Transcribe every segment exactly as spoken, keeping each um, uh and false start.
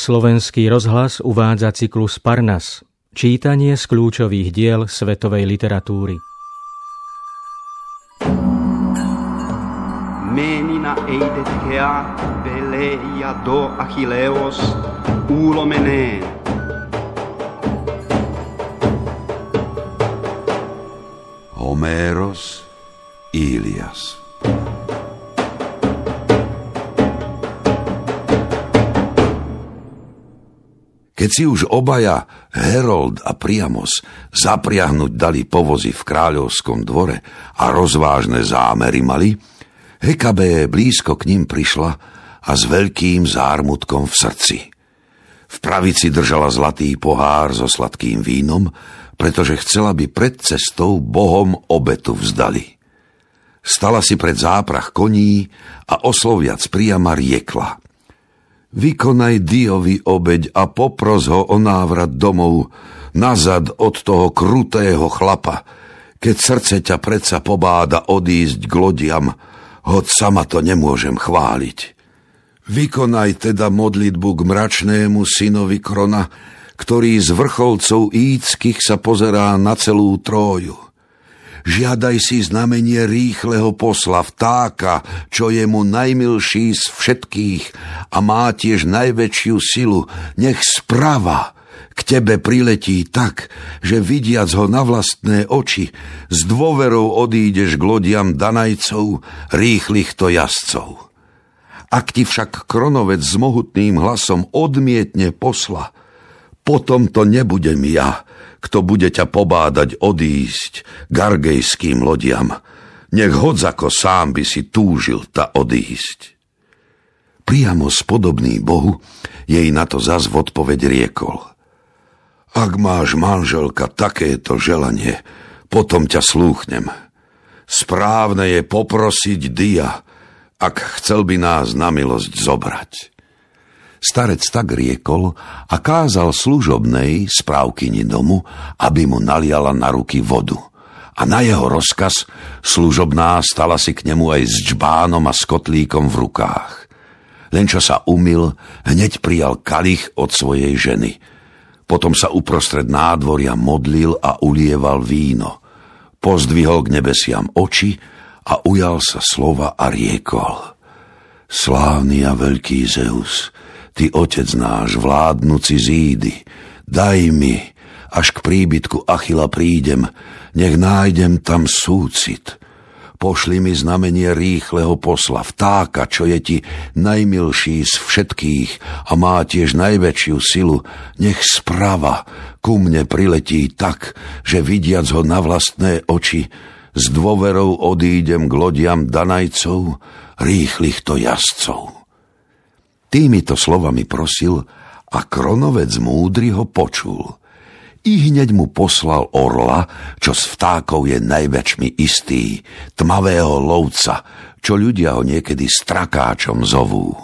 Slovenský rozhlas uvádza cyklus Parnas. Čítanie z kľúčových diel svetovej literatúry. Menina eidetkea veleia do Achilleos ulomeneen. Homéros, Ilias. Keď si už obaja, Herold a Priamos, zapriahnuť dali povozy v kráľovskom dvore a rozvážne zámery mali, Hekabe blízko k ním prišla a s veľkým zármutkom v srdci. V pravici držala zlatý pohár so sladkým vínom, pretože chcela by pred cestou Bohom obetu vzdali. Stala si pred záprah koní a osloviac Priama riekla: Vykonaj Diovi obeť a popros ho o návrat domov, nazad od toho krutého chlapa, keď srdce ťa predsa pobáda odísť k lodiam, hoď sama to nemôžem chváliť. Vykonaj teda modlitbu k mračnému synovi Krona, ktorý z vrcholcov Íckych sa pozerá na celú Tróju. Žiadaj si znamenie rýchleho posla vtáka, čo je mu najmilší z všetkých a má tiež najväčšiu silu. Nech sprava k tebe priletí tak, že vidiac ho na vlastné oči, s dôverou odídeš k lodiam Danajcov, rýchlych to jazdcov. Ak ti však Kronovec s mohutným hlasom odmietne posla, potom to nebudem ja, kto bude ťa pobádať odísť k argejským lodiam. Nech hodzako sám by si túžil ta odísť. Priamo spodobný Bohu jej na to zas v odpoveď riekol: Ak máš, manželka, takéto želanie, potom ťa slúchnem. Správne je poprosiť Dia, ak chcel by nás na milosť zobrať. Starec tak riekol a kázal služobnej správkyni domu, aby mu naliala na ruky vodu. A na jeho rozkaz služobná stala si k nemu aj s džbánom a s kotlíkom v rukách. Len čo sa umyl, hneď prijal kalich od svojej ženy. Potom sa uprostred nádvoria modlil a ulieval víno. Pozdvihol k nebesiam oči a ujal sa slova a riekol: Slávny a veľký Zeus, ty otec náš, vládnuci Zídy, daj mi, až k príbytku Achila prídem, nech nájdem tam súcit. Pošli mi znamenie rýchleho posla, vtáka, čo je ti najmilší z všetkých a má tiež najväčšiu silu. Nech sprava ku mne priletí tak, že vidiac ho na vlastné oči, s dôverou odídem k lodiam Danajcov, rýchlych to jazdcov. Týmito slovami prosil a Kronovec múdry ho počul. I hneď mu poslal orla, čo z vtákov je najväčšmi istý, tmavého lovca, čo ľudia ho niekedy strakáčom zovú.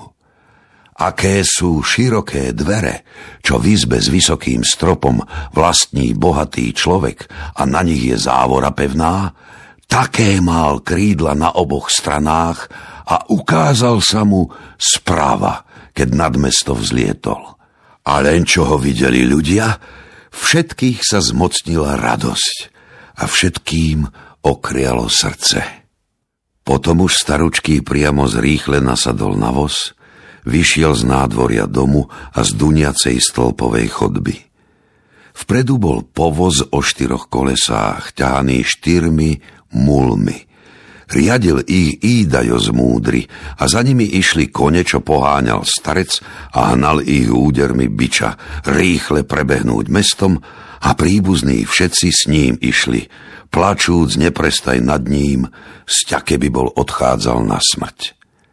Aké sú široké dvere, čo v izbe s vysokým stropom vlastní bohatý človek a na nich je závora pevná, také mal krídla na oboch stranách a ukázal sa mu správa, keď nad mesto vzlietol. A len čo ho videli ľudia, všetkých sa zmocnila radosť a všetkým okrialo srdce. Potom už staručký Priamo rýchle nasadol na voz, vyšiel z nádvoria domu a z duniacej stĺpovej chodby. Vpredu bol povoz o štyroch kolesách, ťahaný štyrmi mulmi. Riadil ich Ídajos múdry a za nimi išli kone, čo poháňal starec a hnal ich údermi biča rýchle prebehnúť mestom a príbuzní všetci s ním išli, plačúc neprestaj nad ním, sťa keby bol odchádzal na smrť.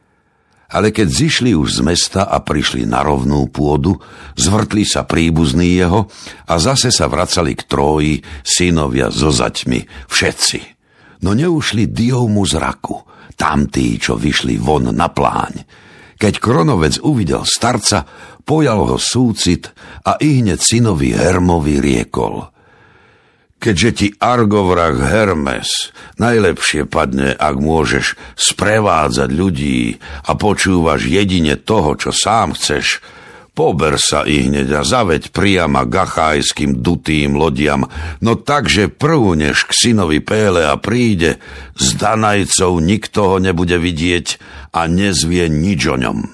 Ale keď zišli už z mesta a prišli na rovnú pôdu, zvrtli sa príbuzní jeho a zase sa vracali k Tróji synovia so zaťmi, všetci. No neušli Diovmu zraku, tamtí, čo vyšli von na pláň. Keď Kronovec uvidel starca, pojal ho súcit a ihneď synovi Hermovi riekol: Keďže ti Argovrah Hermes najlepšie padne, ak môžeš sprevádzať ľudí a počúvaš jedine toho, čo sám chceš, Pober sa i hneď a zaveď priama k achajským dutým lodiam, no takže prv, než k synovi Péle a príde, z Danajcov nikto ho nebude vidieť a nezvie nič o ňom.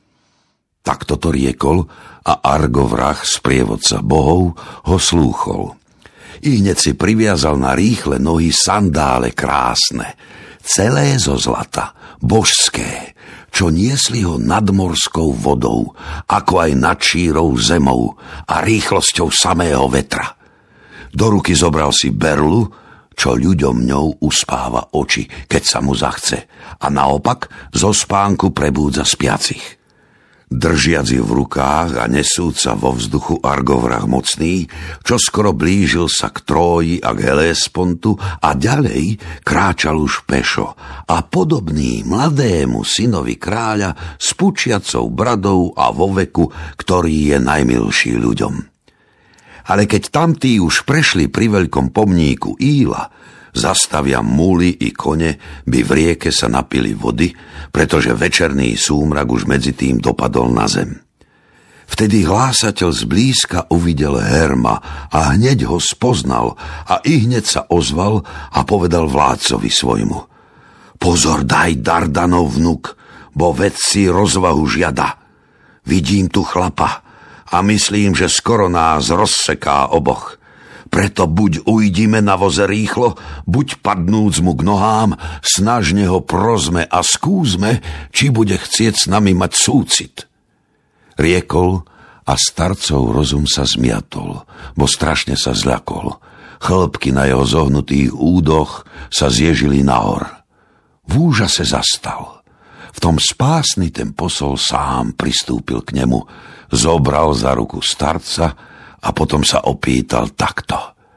Tak toto riekol a Argo vrah, sprievodca bohov, ho slúchol. I hneď si priviazal na rýchle nohy sandále krásne, celé zo zlata, božské, čo niesli ho nadmorskou vodou, ako aj nad šírou zemou a rýchlosťou samého vetra. Do ruky zobral si berlu, čo ľuďom ňou uspáva oči, keď sa mu zachce, a naopak zo spánku prebúdza spiacich. Držiac ju v rukách a nesúca vo vzduchu Argovrah mocný, čo skoro blížil sa k Tróji a k Heléspontu a ďalej kráčal už pešo a podobný mladému synovi kráľa s pučiacou bradou a vo veku, ktorý je najmilší ľuďom. Ale keď tamtí už prešli pri veľkom pomníku Íla, zastavia muly i kone, by v rieke sa napili vody, pretože večerný súmrak už medzi tým dopadol na zem. Vtedy hlásateľ zblízka uvidel Herma a hneď ho spoznal a i hneď sa ozval a povedal vládcovi svojmu: Pozor daj, Dardanov vnuk, bo vedci rozvahu žiada. Vidím tu chlapa a myslím, že skoro nás rozseká oboch. Preto buď ujdime na voze rýchlo, buď padnúc mu k nohám, snažne ho prozme a skúsme, či bude chcieť s nami mať súcit. Riekol a starcov rozum sa zmiatol, bo strašne sa zľakol. Chlpky na jeho zohnutých údoch sa zježili nahor. V úžase zastal. V tom spásny ten posol sám pristúpil k nemu, zobral za ruku starca a potom sa opýtal takto: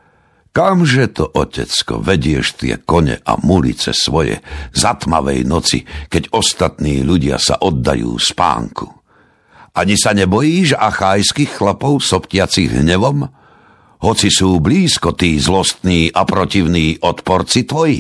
Kamže to, otecko, vedieš tie kone a mulice svoje za tmavej noci, keď ostatní ľudia sa oddajú spánku? Ani sa nebojíš achajských chlapov soptiacich hnevom? Hoci sú blízko tí zlostní a protivní odporci tvoji?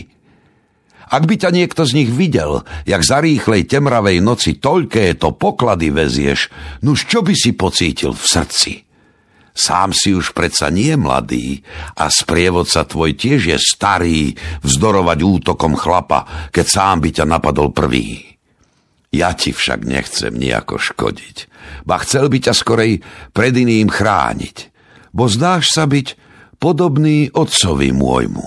Ak by ťa niekto z nich videl, jak za rýchlej temravej noci toľké to poklady vezieš, nuž čo by si pocítil v srdci? Sám si už predsa nie mladý a sprievodca tvoj tiež je starý vzdorovať útokom chlapa, keď sám by ťa napadol prvý. Ja ti však nechcem nejako škodiť, ba chcel by ťa skorej pred iným chrániť, bo zdáš sa byť podobný otcovi môjmu.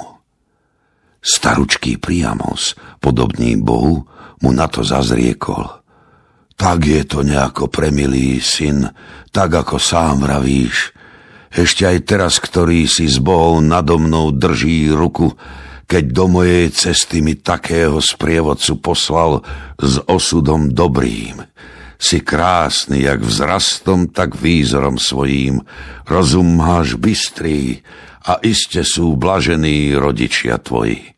Staručký Priamos, podobný Bohu, mu na to zazriekol: Tak je to nejako, premilý syn, tak ako sám vravíš. Ešte aj teraz, ktorý si s Bohou nado mnou drží ruku, keď do mojej cesty mi takého sprievodcu poslal s osudom dobrým. Si krásny, jak vzrastom, tak výzorom svojím, rozum máš bystrý a iste sú blažení rodičia tvoji.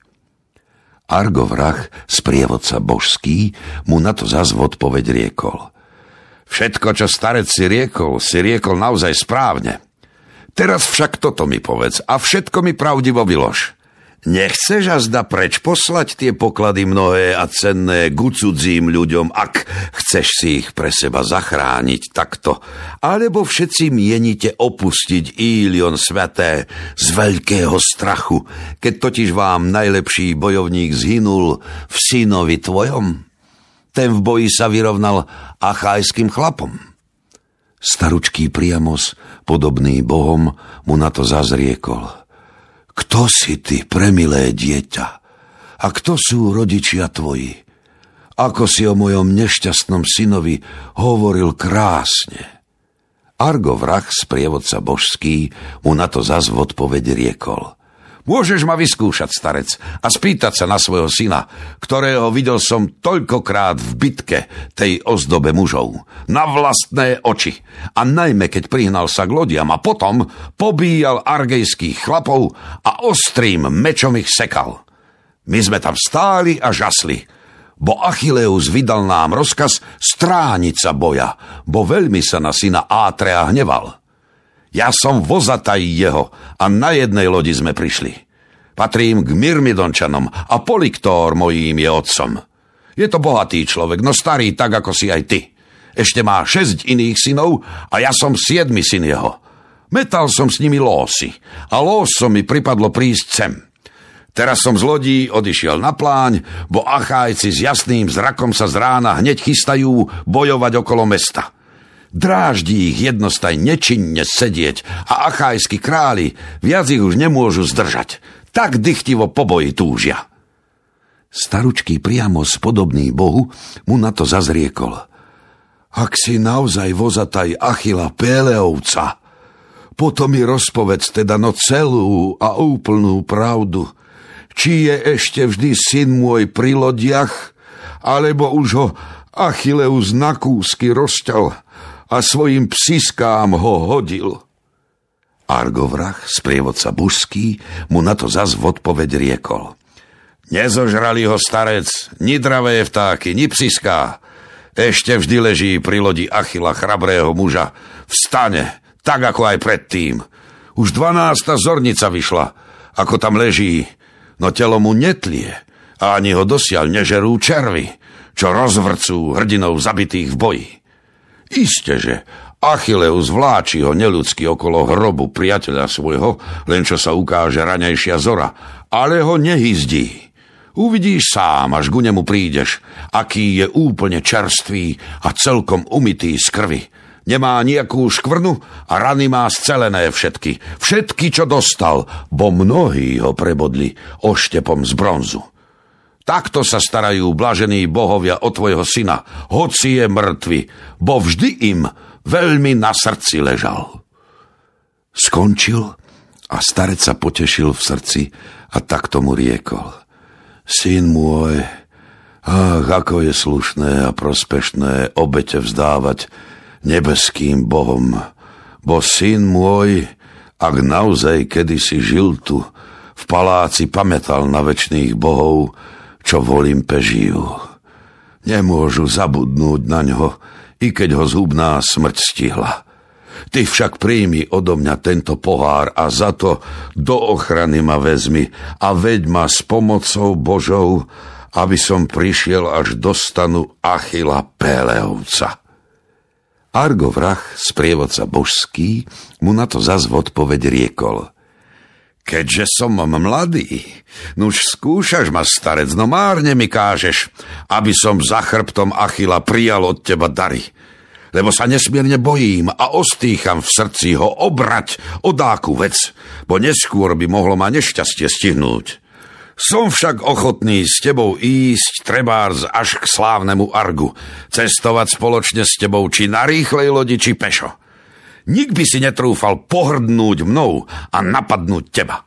Argo vrah, sprievodca božský, mu na to zas v odpoveď riekol: Všetko, čo starec si riekol, si riekol naozaj správne. Teraz však toto mi povedz a všetko mi pravdivo vylož. Nechceš azda preč poslať tie poklady mnohé a cenné k cudzím ľuďom, ak chceš si ich pre seba zachrániť takto, alebo všetci mienite opustiť Ílion sväté z veľkého strachu, keď totiž vám najlepší bojovník zhynul v synovi tvojom? Ten v boji sa vyrovnal achajským chlapom. Staručký Priamos, podobný bohom, mu na to zazriekol: Kto si ty, premilé dieťa? A kto sú rodičia tvoji? Ako si o mojom nešťastnom synovi hovoril krásne. Argo vrah, sprievodca božský, mu na to zas v odpoveď riekol: Môžeš ma vyskúšať, starec, a spýtať sa na svojho syna, ktorého videl som toľkokrát v bitke tej ozdobe mužov, na vlastné oči, a najmä keď prihnal sa k lodiam a potom pobíjal argejských chlapov a ostrým mečom ich sekal. My sme tam stáli a žasli, bo Achilleus vydal nám rozkaz strániť sa boja, bo veľmi sa na syna Átrea hneval. Ja som vozataj jeho a na jednej lodi sme prišli. Patrím k Myrmidončanom a Polyktór mojím je otcom. Je to bohatý človek, no starý tak, ako si aj ty. ešte má šesť iných synov a ja som siedmy syn jeho. Metal som s nimi lósy a lósom mi pripadlo prísť sem. Teraz som z lodí odišiel na pláň, bo Achájci s jasným zrakom sa z rána hneď chystajú bojovať okolo mesta. Dráždi ich jednostaj nečinne sedieť a achajskí králi viac ich už nemôžu zdržať. Tak dychtivo po boji túžia. Staručký Priamos, podobný Bohu, mu na to zazriekol. Ak si naozaj vozataj Achila Péleovca, potom mi rozpovedz teda no celú a úplnú pravdu. Či je ešte vždy syn môj pri lodiach, alebo už ho Achilleus na kúsky rozťal a svojim psiskám ho hodil. Argovrach, sprievodca božský, mu na to zas v odpoveď riekol. Nezožrali ho starec, ni dravé vtáky, ni psiská. Ešte vždy leží pri lodi Achila, chrabrého muža. Vstane, tak ako aj predtým. Už dvanásta zornica vyšla, ako tam leží, no telo mu netlie a ani ho dosiaľ nežerú červy, čo rozvrcú hrdinov zabitých v boji. Isteže, Achilleus vláči ho neľudsky okolo hrobu priateľa svojho, len čo sa ukáže raňajšia zora, ale ho nehyzdí. Uvidíš sám, až ku nemu prídeš, aký je úplne čerstvý a celkom umytý z krvi. Nemá nejakú škvrnu a rany má scelené všetky. Všetky, čo dostal, bo mnohí ho prebodli oštepom z bronzu. Takto sa starajú blažení bohovia o tvojho syna, hoci je mŕtvy, bo vždy im veľmi na srdci ležal. Skončil a starec sa potešil v srdci a takto mu riekol. Syn môj, ach, ako je slušné a prospešné obete vzdávať nebeským bohom, bo syn môj, ak naozaj kedysi žil tu, v paláci pamätal na večných bohov, čo v Olympe žijú. Nemôžu zabudnúť na ňo, i keď ho zhubná smrť stihla. Ty však príjmi odo mňa tento pohár a za to do ochrany ma vezmi a veď ma s pomocou Božou, aby som prišiel až do stanu Achila Péleovca. Argovrach, sprievodca božský, mu na to zas v odpoveď riekol. Keďže som mladý, nuž skúšaš ma, starec, no márne mi kážeš, aby som za chrbtom Achila prijal od teba dary. Lebo sa nesmierne bojím a ostýcham v srdci ho obrať o dáku vec, bo neskôr by mohlo ma nešťastie stihnúť. Som však ochotný s tebou ísť trebárs až k slávnemu Argu, cestovať spoločne s tebou či na rýchlej lodi, či pešo. Nik by si netrúfal pohrdnúť mnou a napadnúť teba.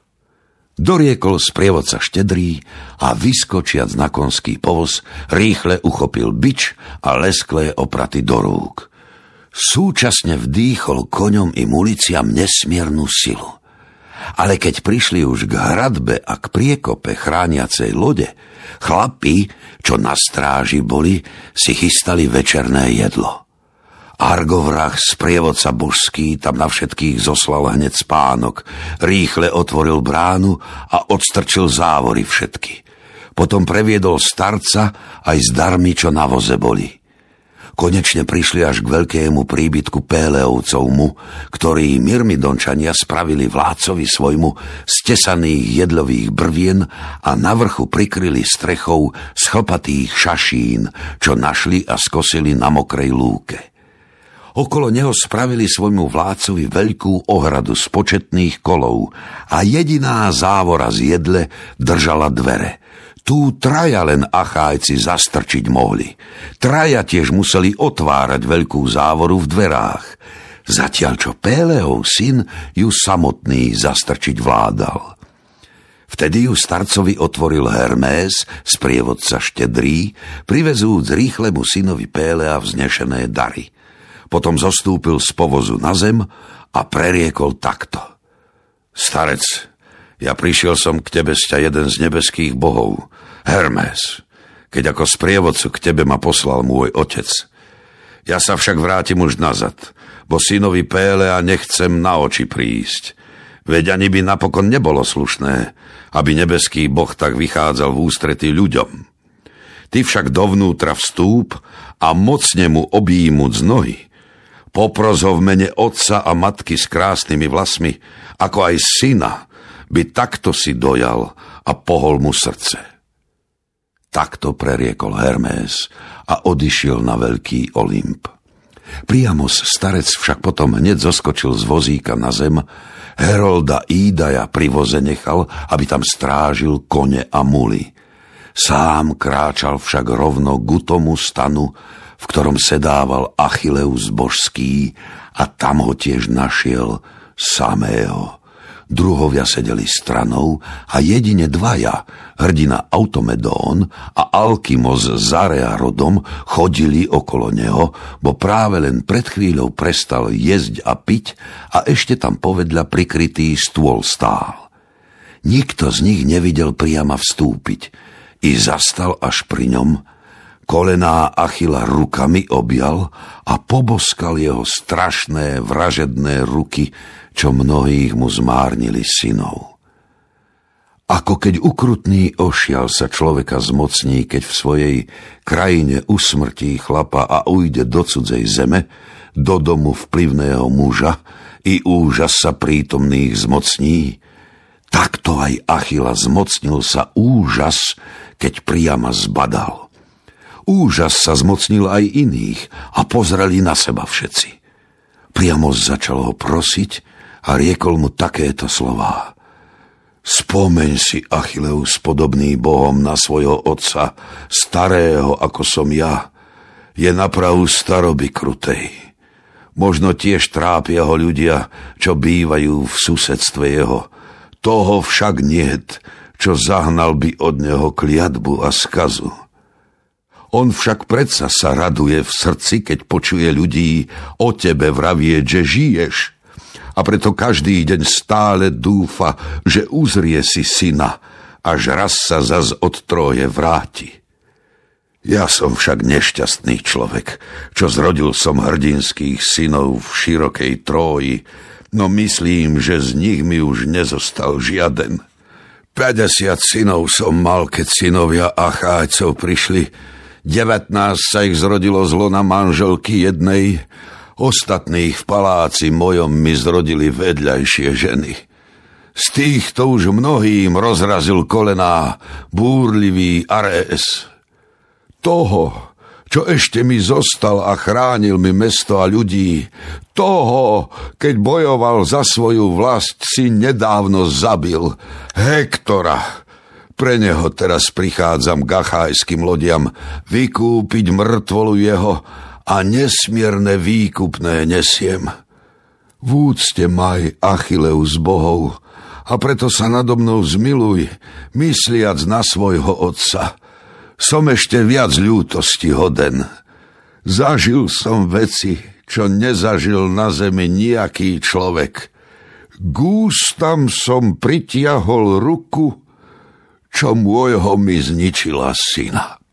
Doriekol sprievodca Štedrý a vyskočiac na konský povoz rýchle uchopil bič a lesklé opraty do rúk. Súčasne vdýchol koňom i muliciam nesmiernu silu. Ale keď prišli už k hradbe a k priekope chrániacej lode, chlapi, čo na stráži boli, si chystali večerné jedlo. Argovrach, sprievodca božský, tam na všetkých zoslal hneď spánok, rýchle otvoril bránu a odstrčil závory všetky. Potom previedol starca aj s darmi, čo na voze boli. Konečne prišli až k veľkému príbytku Péleovcovmu, ktorý Myrmidončania spravili vládcovi svojmu z tesaných jedlových brvien a na vrchu prikryli strechou z chlpatých šašín, čo našli a skosili na mokrej lúke. Okolo neho spravili svojmu vládcovi veľkú ohradu z početných kolov a jediná závora z jedle držala dvere. Tu traja len Achájci zastrčiť mohli. Traja tiež museli otvárať veľkú závoru v dverách. Zatiaľ čo Péleov syn ju samotný zastrčiť vládal. Vtedy ju starcovi otvoril Hermés, sprievodca Štedrý, privezúc rýchlemu synovi Pélea vznešené dary. Potom zostúpil z povozu na zem a preriekol takto. Starec, ja prišiel som k tebe sťa jeden z nebeských bohov, Hermés, keď ako sprievodcu k tebe ma poslal môj otec. Ja sa však vrátim už nazad, bo synovi Pélea nechcem na oči prísť. Veď ani by napokon nebolo slušné, aby nebeský boh tak vychádzal v ústretí ľuďom. Ty však dovnútra vstúp a mocne mu objímuť z nohy. Popros ho v mene otca a matky s krásnymi vlasmi, ako aj syna, by takto si dojal a pohol mu srdce. Takto preriekol Hermés a odišiel na veľký Olymp. Priamos starec však potom hneď zoskočil z vozíka na zem, Herolda Ídaja pri voze nechal, aby tam strážil kone a muly. Sám kráčal však rovno k tomu stanu, v ktorom sedával Achilleus božský, a tam ho tiež našiel samého. Druhovia sedeli stranou a jedine dvaja, hrdina Automedón a Alkymos z Area rodom, chodili okolo neho, bo práve len pred chvíľou prestal jesť a piť a ešte tam povedľa prikrytý stôl stál. Nikto z nich nevidel Priama vstúpiť, i zastal až pri ňom, kolená Achilla rukami objal a poboskal jeho strašné vražedné ruky, čo mnohých mu zmárnili synov. Ako keď ukrutný ošial sa človeka zmocní, keď v svojej krajine usmrtí chlapa a ujde do cudzej zeme, do domu vplyvného muža, i úžas sa prítomných zmocní, takto aj Achilla zmocnil sa úžas, keď Priama zbadal. Úžas sa zmocnil aj iných a pozreli na seba všetci. Priamo začal ho prosiť a riekol mu takéto slová. Spomeň si, Achilleus, podobný Bohom na svojho otca, starého ako som ja, je napravu staroby krutej. Možno tiež trápia ho ľudia, čo bývajú v susedstve jeho. Toho však niet, čo zahnal by od neho kliatbu a skazu. On však predsa sa raduje v srdci, keď počuje ľudí o tebe vravieť, že žiješ. A preto každý deň stále dúfa, že uzrie si syna, až raz sa zas od Tróje vráti. Ja som však nešťastný človek, čo zrodil som hrdinských synov v širokej Tróji, no myslím, že z nich mi už nezostal žiaden. päťdesiat synov som mal, keď synovia Achájcov prišli, devätnásť sa ich zrodilo zlo na manželky jednej, ostatných v paláci mojom mi zrodili vedľajšie ženy. Z týchto už mnohým rozrazil kolená búrlivý Arés. Toho, čo ešte mi zostal a chránil mi mesto a ľudí, toho, keď bojoval za svoju vlast, si nedávno zabil, Hektora. Pre neho teraz prichádzam k achajským lodiam vykúpiť mŕtvolu jeho a nesmierne výkupné nesiem. V úcte maj, Achilleus bohov, a preto sa nado mnou zmiluj, mysliac na svojho otca. Som ešte viac ľútosti hoden. Zažil som veci, čo nezažil na zemi nejaký človek. K ústam som pritiahol ruku, čo môjho mi zničila syna.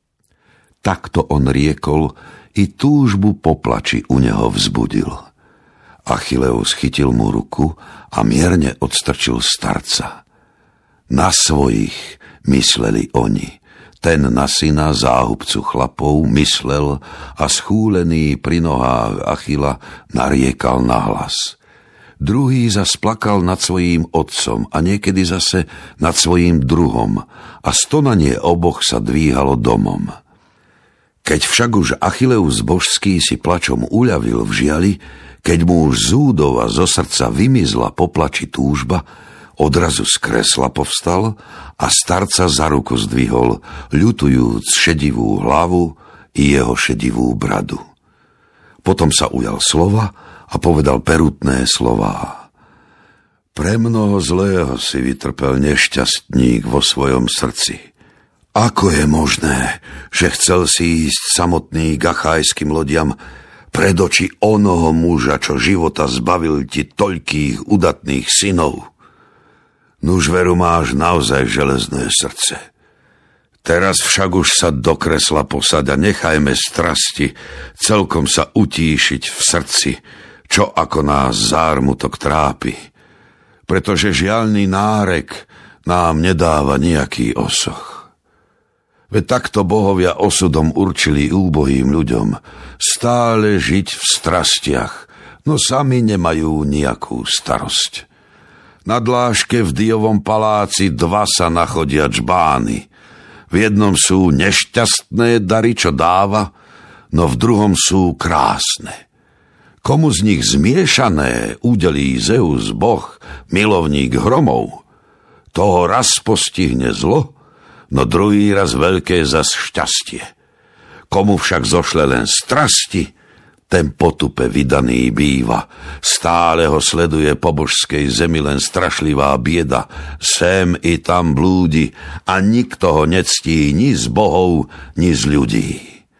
Takto on riekol, i túžbu po plači u neho vzbudil. Achilleus chytil mu ruku a mierne odstrčil starca. Na svojich mysleli oni. Ten na syna záhubcu chlapov myslel a schúlený pri nohách Achilla nariekal nahlas. Druhý zas plakal nad svojím otcom a niekedy zase nad svojím druhom a stonanie oboch sa dvíhalo domom. Keď však už Achilleus božský si plačom uľavil v žiali, keď mu už z údov a zo srdca vymizla po plači túžba, odrazu z kresla povstal a starca za ruku zdvihol, ľutujúc šedivú hlavu i jeho šedivú bradu. Potom sa ujal slova a povedal perutné slová. Pre mnoho zlého si vytrpel nešťastník vo svojom srdci. Ako je možné, že chcel si ísť samotný k achajským lodiam pred oči onoho muža, čo života zbavil ti toľkých udatných synov? Nuž veru máš naozaj železné srdce. Teraz však už sa do kresla posad a nechajme strasti celkom sa utíšiť v srdci, čo ako nás zármutok trápi, pretože žiaľný nárek nám nedáva nejaký osoch. Veď takto bohovia osudom určili úbohým ľuďom stále žiť v strastiach, no sami nemajú nejakú starosť. Na dláške v Diovom paláci dva sa nachodia čbány. V jednom sú nešťastné dary, čo dáva, no v druhom sú krásne. Komu z nich zmiešané udelí Zeus Boh, milovník hromov, toho raz postihne zlo, no druhý raz veľké zas šťastie. Komu však zošle len strasti, ten potupe vydaný býva. Stále ho sleduje po božskej zemi len strašlivá bieda. Sem i tam blúdi a nikto ho nectí ni z bohov, ni z ľudí.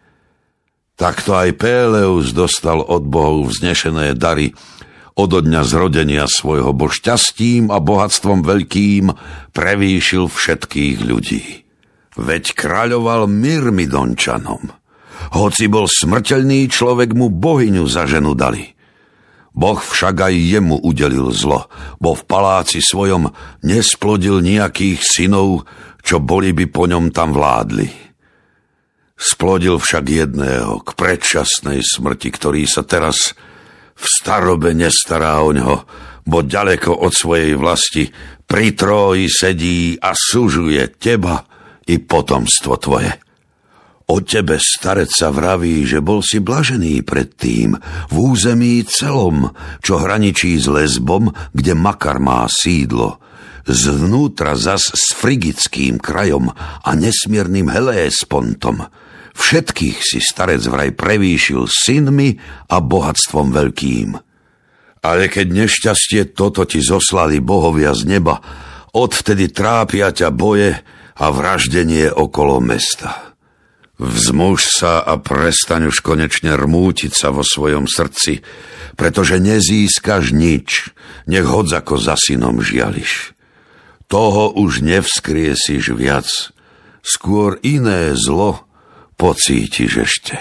Takto aj Péleus dostal od bohov vznešené dary. Odo dňa zrodenia svojho bo šťastím a bohatstvom veľkým prevýšil všetkých ľudí. Veď kráľoval Myrmidončanom. Hoci bol smrteľný človek, mu bohyňu za ženu dali. Boh však aj jemu udelil zlo, bo v paláci svojom nesplodil nejakých synov, čo boli by po ňom tam vládli. Splodil však jedného k predčasnej smrti, ktorý sa teraz v starobe nestará o ňoho, bo ďaleko od svojej vlasti pri tróji sedí a sužuje teba i potomstvo tvoje. O tebe starec sa vraví, že bol si blažený predtým v území celom, čo hraničí s Lesbom, kde Makar má sídlo, zvnútra zas s Frigickým krajom a nesmierným Heléspontom. Všetkých si starec vraj prevýšil synmi a bohatstvom veľkým. Ale keď nešťastie toto ti zoslali bohovia z neba, odvtedy trápia ťa boje a vraždenie okolo mesta. Vzmuž sa a prestaň už konečne rmútiť sa vo svojom srdci, pretože nezískaš nič, nech hodzako za synom žiališ. Toho už nevskriesiš viac, skôr iné zlo pocítiš ešte.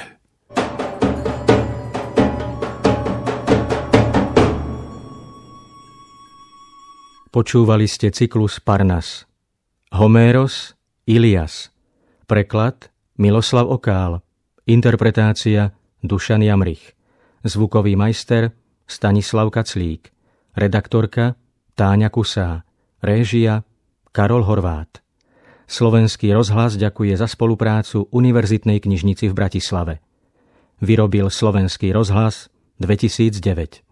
Počúvali ste cyklus Parnas. Homéros, Ilias. Preklad Miloslav Okál. Interpretácia Dušan Jamrich. Zvukový majster Stanislav Kaclík. Redaktorka Táňa Kusá. Réžia Karol Horvát. Slovenský rozhlas ďakuje za spoluprácu Univerzitnej knižnici v Bratislave. Vyrobil Slovenský rozhlas dvetisícdeväť.